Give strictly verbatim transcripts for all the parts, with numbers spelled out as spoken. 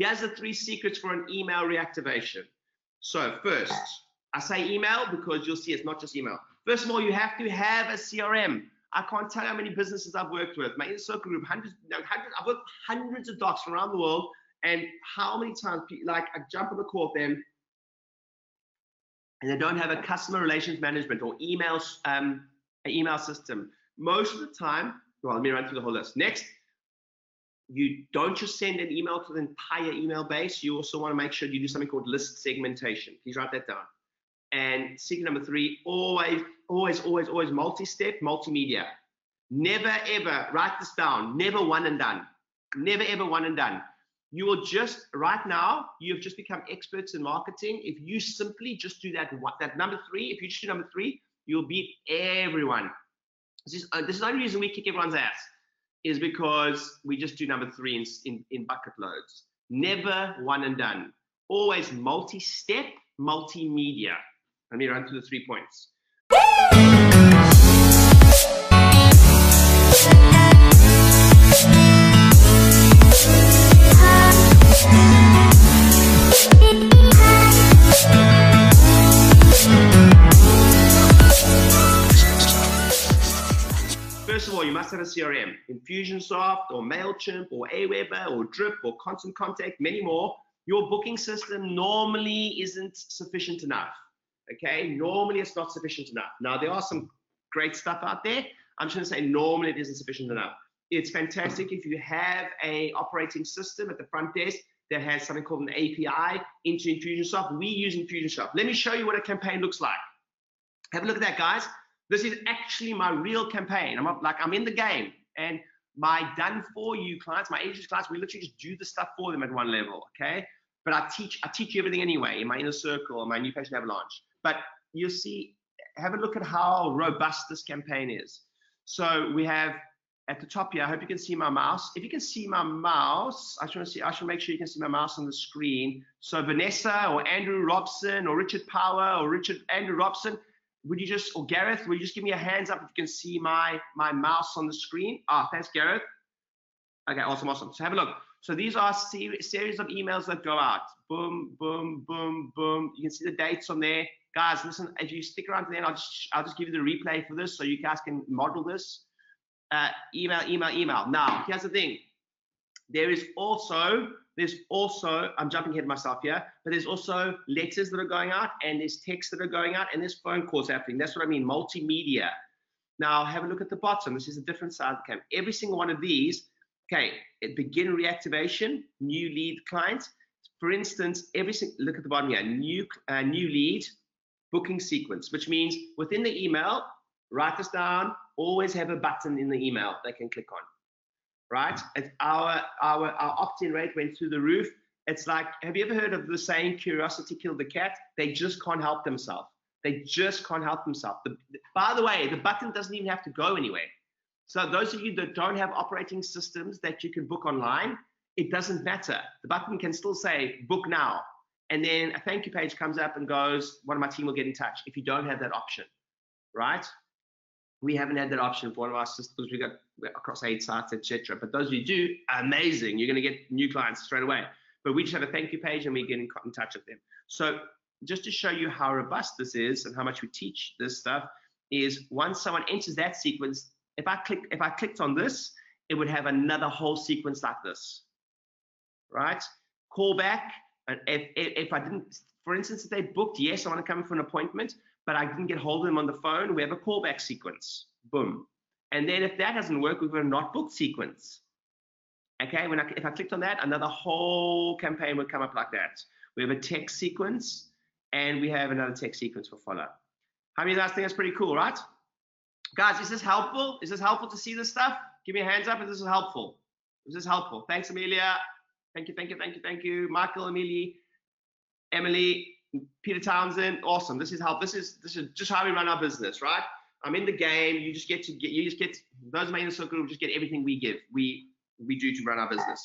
Here's the three secrets for an email reactivation. So first, I say email because you'll see it's not just email. First of all, you have to have a C R M. I can't tell you how many businesses I've worked with. My inner circle group, hundreds, hundreds, I've worked with hundreds of docs from around the world, and how many times, like, I jump on the call with them, and they don't have a customer relations management or email, um, an email system. Most of the time, well, let me run through the whole list. Next, you don't just send an email to the entire email base. You also want to make sure you do something called list segmentation. Please write that down. And secret number three, always, always, always, always multi-step, multimedia. Never, ever, write this down, never one and done. Never, ever one and done. You will just, right now, you've just become experts in marketing. If you simply just do that, that number three, if you just do number three, you'll beat everyone. This is, uh, this is the only reason we kick everyone's ass, is because we just do number three in, in, in bucket loads. Never one and done. Always multi-step, multimedia. Let me run through the three points. First of all, you must have a C R M. Infusionsoft or MailChimp or Aweber or Drip or Constant Contact, many more. Your booking system normally isn't sufficient enough. Okay, normally it's not sufficient enough. Now, there are some great stuff out there. I'm just going to say normally it isn't sufficient enough. It's fantastic if you have a operating system at the front desk that has something called an A P I into Infusionsoft. We use Infusionsoft. Let me show you what a campaign looks like. Have a look at that, guys. This is actually my real campaign. I'm up, like, I'm in the game, and my done for you clients, my agency clients, we literally just do the stuff for them at one level. Okay, but I teach, I teach you everything anyway in my inner circle, my new patient avalanche. But you'll see, have a look at how robust this campaign is. So we have at the top here, I hope you can see my mouse. If you can see my mouse, I just want to see, I should make sure you can see my mouse on the screen. So Vanessa or Andrew Robson or Richard Power or Richard Andrew Robson, would you just, or Gareth, would you just give me a hands up if you can see my, my mouse on the screen? Ah, thanks, Gareth. Okay, awesome, awesome. So have a look. So these are a series of emails that go out. Boom, boom, boom, boom. You can see the dates on there. Guys, listen, if you stick around to the end, I'll just, I'll just give you the replay for this so you guys can model this. Uh, email, email, email. Now, here's the thing. There is also, there's also, I'm jumping ahead of myself here, but there's also letters that are going out, and there's texts that are going out, and there's phone calls happening. That's what I mean, multimedia. Now, have a look at the bottom. This is a different side of the camera. Every single one of these, okay, begin reactivation, new lead client. For instance, every single, look at the bottom here, new, uh, new lead, booking sequence, which means within the email, write this down, always have a button in the email they can click on, right? It's our, our, our opt-in rate went through the roof. It's like, have you ever heard of the saying, curiosity killed the cat? They just can't help themselves. They just can't help themselves. The, by the way, the button doesn't even have to go anywhere. So those of you that don't have operating systems that you can book online, it doesn't matter. The button can still say, book now. And then a thank you page comes up and goes, one of my team will get in touch if you don't have that option, right? We haven't had that option for one of our systems. We got across eight sites, et cetera. But those of you do, amazing. You're going to get new clients straight away. But we just have a thank you page and we get in, in touch with them. So just to show you how robust this is and how much we teach this stuff is once someone enters that sequence, if I click, if I clicked on this, it would have another whole sequence like this, right? Call back. And if, if, if I didn't, for instance, if they booked, yes, I want to come for an appointment, but I didn't get hold of them on the phone, we have a callback sequence, boom. And then if that doesn't work, we've got a not booked sequence. Okay, when I, if I clicked on that, another whole campaign would come up like that. We have a text sequence, and we have another text sequence for follow-up. How many of you guys think that's pretty cool, right? Guys, is this helpful? Is this helpful to see this stuff? Give me a hands up if this is helpful. Is this helpful? Thanks, Amelia. Thank you, thank you, thank you, thank you. Michael, Emily, Emily, Peter Townsend. Awesome. This is how this is this is just how we run our business, right? I'm in the game. You just get to get you just get those main circle group just get everything we give. We we do to run our business.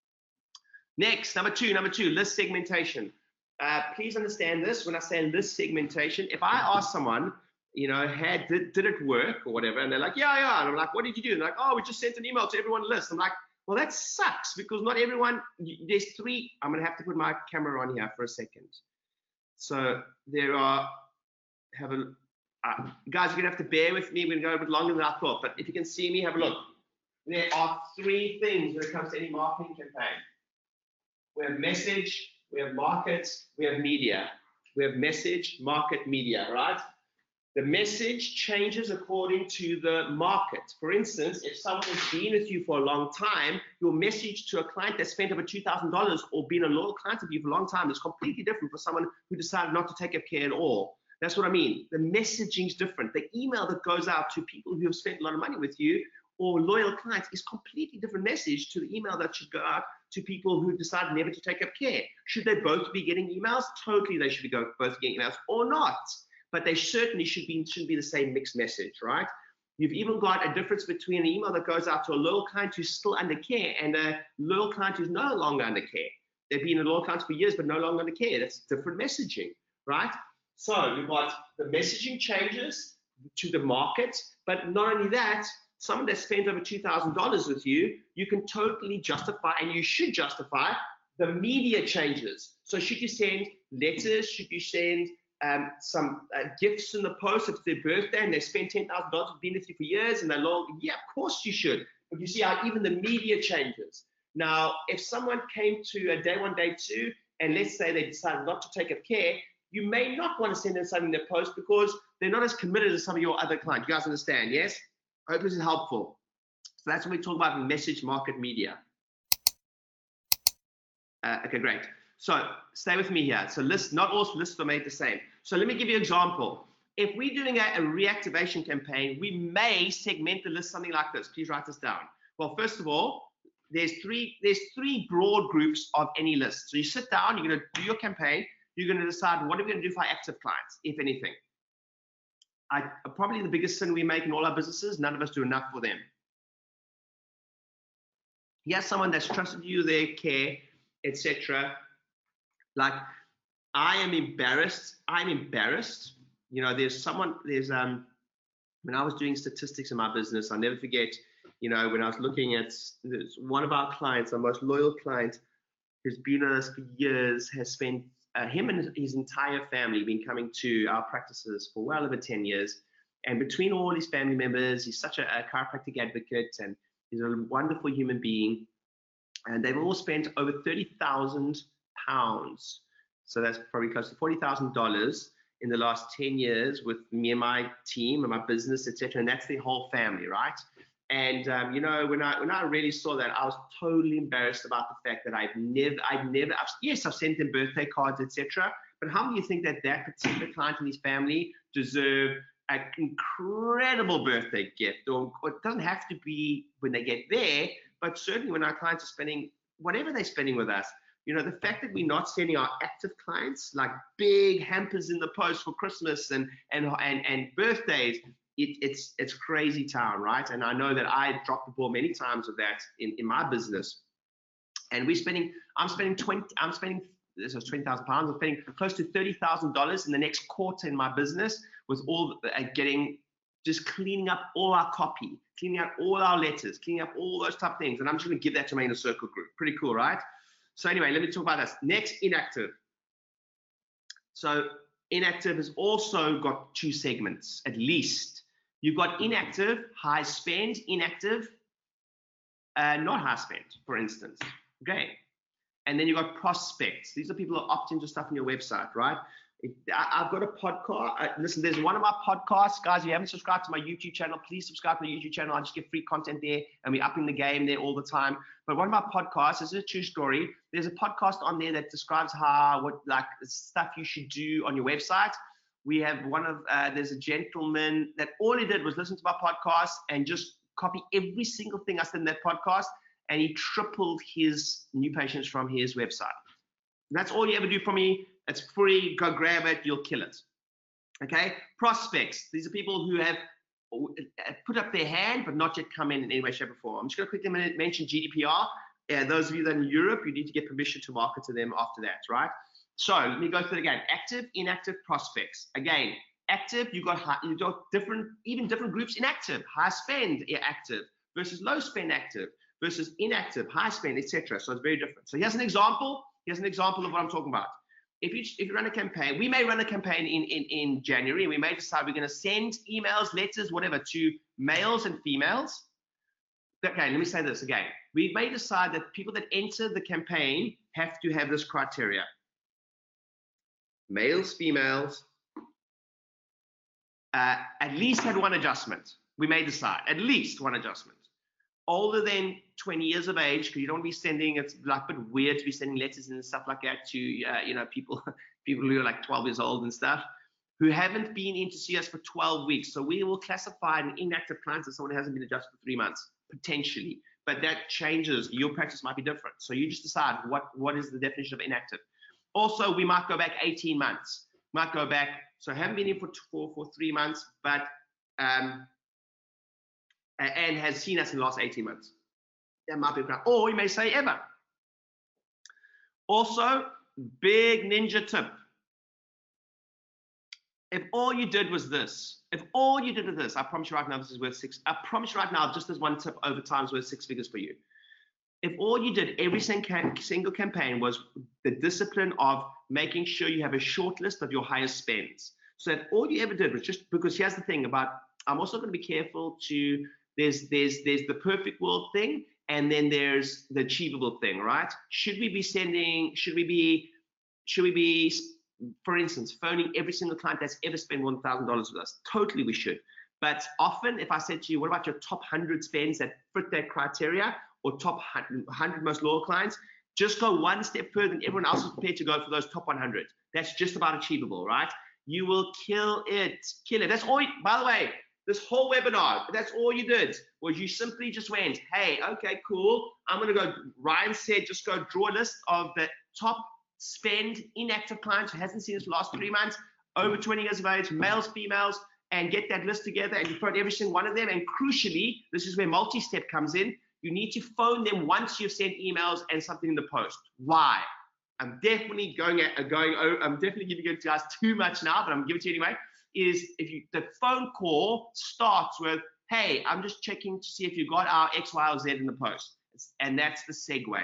Next, number two, number two, list segmentation. Uh, please understand this. When I say list segmentation, if I ask someone, you know, had did, did it work or whatever, and they're like, yeah, yeah, and I'm like, what did you do? And they're like, oh, we just sent an email to everyone list. I'm like, Well, that sucks because not everyone, there's three, I'm going to have to put my camera on here for a second. So there are, have a, uh, guys, you're going to have to bear with me. We're going to go a bit longer than I thought, but if you can see me, have a look. There are three things when it comes to any marketing campaign. We have message, we have market, we have media. We have message, market, media, right? The message changes according to the market. For instance, if someone has been with you for a long time, your message to a client that spent over two thousand dollars or been a loyal client of you for a long time is completely different for someone who decided not to take up care at all. That's what I mean. The messaging is different. The email that goes out to people who have spent a lot of money with you or loyal clients is completely different message to the email that should go out to people who decide never to take up care. Should they both be getting emails? Totally, they should be both getting emails or not. But they certainly should be, shouldn't be the same mixed message, right? You've even got a difference between an email that goes out to a loyal client who's still under care and a loyal client who's no longer under care. They've been a loyal client for years, but no longer under care. That's different messaging, right? So you've got the messaging changes to the market, but not only that, someone that spent over two thousand dollars with you, you can totally justify, and you should justify, the media changes. So should you send letters? Should you send Um, some uh, gifts in the post if it's their birthday and they spend ten thousand dollars been with you for years and they're long? Yeah, of course you should. But you see how even the media changes. Now, if someone came to a day one, day two, and let's say they decided not to take up care, you may not want to send them something in their post because they're not as committed as some of your other clients. You guys understand, yes? I hope this is helpful. So that's when we talk about message, market, media. Uh, okay, great. So stay with me here. So lists, not all lists are made the same. So let me give you an example. If we're doing a, a reactivation campaign, we may segment the list something like this. Please write this down. Well, first of all, there's three, there's three broad groups of any list. So you sit down, you're going to do your campaign. You're going to decide what are we going to do for our active clients, if anything. I, probably the biggest sin we make in all our businesses, none of us do enough for them. Here's someone that's trusted you, their care, et cetera. Like, I am embarrassed. I'm embarrassed. You know, there's someone, there's, um, when I was doing statistics in my business, I'll never forget, you know, when I was looking at one of our clients, our most loyal client, who's been with us for years, has spent, uh, him and his entire family been coming to our practices for well over ten years. And between all his family members, he's such a, a chiropractic advocate and he's a wonderful human being. And they've all spent over thirty thousand pounds. So that's probably close to forty thousand dollars in the last ten years with me and my team and my business, et cetera. And that's the whole family, right? And um, you know, when I when I really saw that, I was totally embarrassed about the fact that I've never, I've never, I've, yes, I've sent them birthday cards, et cetera. But how do you think that that particular client and his family deserve an incredible birthday gift? Or, or it doesn't have to be when they get there, but certainly when our clients are spending whatever they're spending with us. You know, the fact that we're not sending our active clients like big hampers in the post for Christmas and and and, and birthdays, it, it's it's crazy town, right? And I know that I dropped the ball many times with that in, in my business. And we're spending, I'm spending twenty, I'm spending this was twenty thousand pounds. I'm spending close to thirty thousand dollars in the next quarter in my business with all uh, getting just cleaning up all our copy, cleaning out all our letters, cleaning up all those type of things. And I'm just going to give that to my inner circle group. Pretty cool, right? So anyway, let me talk about this. Next, inactive. So inactive has also got two segments, at least. You've got inactive, high spend, inactive, uh, not high spend, for instance. Okay. And then you've got prospects. These are people who opt into stuff on your website, right? I've got a podcast. Uh, listen, there's one of my podcasts. Guys, if you haven't subscribed to my YouTube channel, please subscribe to my YouTube channel. I just get free content there, and we're upping the game there all the time. But one of my podcasts, this is a true story. There's a podcast on there that describes how, what like stuff you should do on your website. We have one of, uh, there's a gentleman that all he did was listen to my podcast and just copy every single thing I said in that podcast, and he tripled his new patients from his website. That's all you ever do for me. It's free. Go grab it. You'll kill it. Okay. Prospects. These are people who have put up their hand but not yet come in in any way, shape, or form. I'm just going to quickly mention G D P R. Uh, those of you that are in Europe, you need to get permission to market to them after that, right? So let me go through it again. Active, inactive, prospects. Again, active. You've got high, you've got different, even different groups. Inactive, high spend active versus low spend active versus inactive, high spend, et cetera. So it's very different. So here's an example. Here's an example of what I'm talking about. If you if you run a campaign, we may run a campaign in in, in January. We may decide we're going to send emails, letters, whatever, to males and females. Okay, let me say this again. We may decide that people that enter the campaign have to have this criteria. Males, females, uh, at least had one adjustment. We may decide, at least one adjustment. Older than twenty years of age, because you don't want to be sending, it's like a bit weird to be sending letters and stuff like that to, uh, you know, people, people who are like twelve years old and stuff, who haven't been in to see us for twelve weeks. So we will classify an inactive client as someone who hasn't been adjusted for three months, potentially. But that changes. Your practice might be different. So you just decide what, what is the definition of inactive. Also, we might go back eighteen months. Might go back, so haven't been in for, for, for three months, but, um, and has seen us in the last eighteen months. That might be a crowd. Or you may say ever. Also, big ninja tip. If all you did was this, if all you did was this, I promise you right now this is worth six. I promise you right now, just as one tip over time is worth six figures for you. If all you did every single campaign was the discipline of making sure you have a short list of your highest spends. So if all you ever did was just, because here's the thing about, I'm also going to be careful to, there's, there's, there's the perfect world thing, and then there's the achievable thing, right? Should we be sending, should we be, should we be, for instance, phoning every single client that's ever spent one thousand dollars with us? Totally we should. But often if I said to you, what about your top one hundred spends that fit that criteria, or top one hundred most loyal clients, just go one step further than everyone else is prepared to go for those top one hundred. That's just about achievable, right? You will kill it, kill it. That's all, you, by the way, this whole webinar, that's all you did, was you simply just went, hey, okay, cool. I'm gonna go, Ryan said, just go draw a list of the top spend inactive clients who hasn't seen us for the last three months, over twenty years of age, males, females, and get that list together and you phone every single one of them. And crucially, this is where multi-step comes in. You need to phone them once you've sent emails and something in the post. Why? I'm definitely going at going. I'm definitely giving it to you guys too much now, but I'm giving it to you anyway. Is if you the phone call starts with, "Hey, I'm just checking to see if you got our X, Y, or Z in the post," and that's the segue.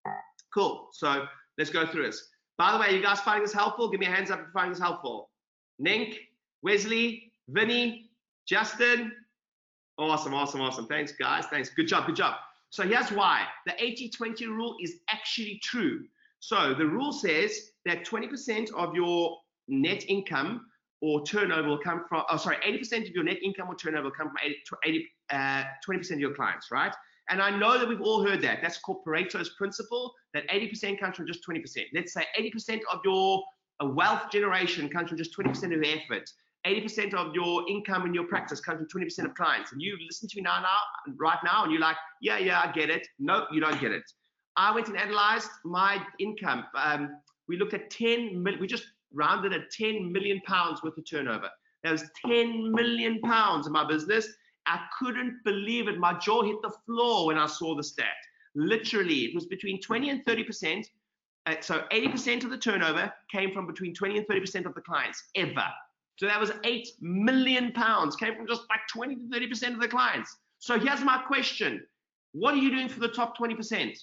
Cool. So let's go through this. By the way, you guys finding this helpful? Give me a hands up if you're finding this helpful. Nink, Wesley, Vinny, Justin. Awesome, awesome, awesome. Thanks, guys. Thanks. Good job, good job. So here's why. The eighty twenty rule is actually true. So the rule says that twenty percent of your net income or turnover will come from, oh, sorry, eighty percent of your net income or turnover will come from eighty, uh, twenty percent of your clients, right? And I know that we've all heard that. That's called Pareto's principle, that eighty percent comes from just twenty percent. Let's say eighty percent of your uh, wealth generation comes from just twenty percent of your effort. eighty percent of your income in your practice comes from twenty percent of clients. And you listen to me now, now, right now, and you're like, yeah, yeah, I get it. No, you don't get it. I went and analyzed my income. Um, we looked at ten million, we just rounded at ten million pounds worth of turnover. That was ten million pounds in my business. I couldn't believe it. My jaw hit the floor when I saw the stat. Literally, it was between twenty and thirty percent. Uh, so eighty percent of the turnover came from between twenty and thirty percent of the clients ever. So that was eight million pounds, came from just like twenty to thirty percent of the clients. So here's my question. What are you doing for the top twenty percent?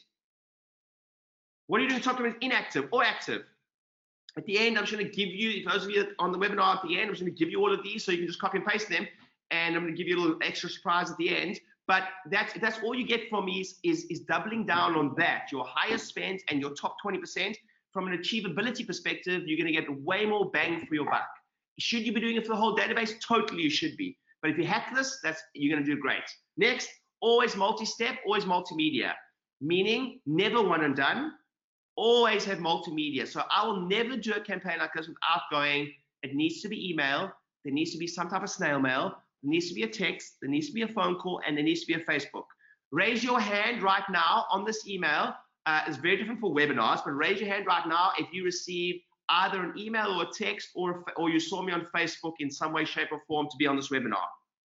What are you doing top twenty percent, inactive or active? At the end, I'm just going to give you, those of you on the webinar at the end, I'm just going to give you all of these so you can just copy and paste them. And I'm going to give you a little extra surprise at the end. But that's, that's all you get from me is, is, is doubling down on that. Your highest spend and your top twenty percent. From an achievability perspective, you're going to get way more bang for your buck. Should you be doing it for the whole database? Totally, you should be. But if you hack this, that's you're going to do great. Next, always multi-step, always multimedia. Meaning, never one and done. Always have multimedia. So I will never do a campaign like this without going, it needs to be email, there needs to be some type of snail mail, there needs to be a text, there needs to be a phone call, and there needs to be a Facebook. Raise your hand right now on this email. Uh, it's very different for webinars, but raise your hand right now if you receive either an email or a text, or, or you saw me on Facebook in some way, shape, or form to be on this webinar.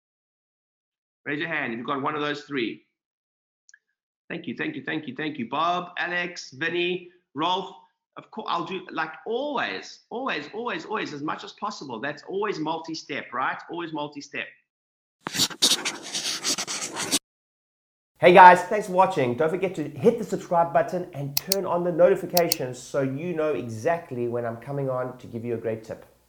Raise your hand if you've got one of those three. Thank you, thank you, thank you, thank you. Bob, Alex, Vinny, Rolf. Of course, I'll do, like always, always, always, always, as much as possible. That's always multi-step, right? Always multi-step. Hey guys, thanks for watching. Don't forget to hit the subscribe button and turn on the notifications so you know exactly when I'm coming on to give you a great tip.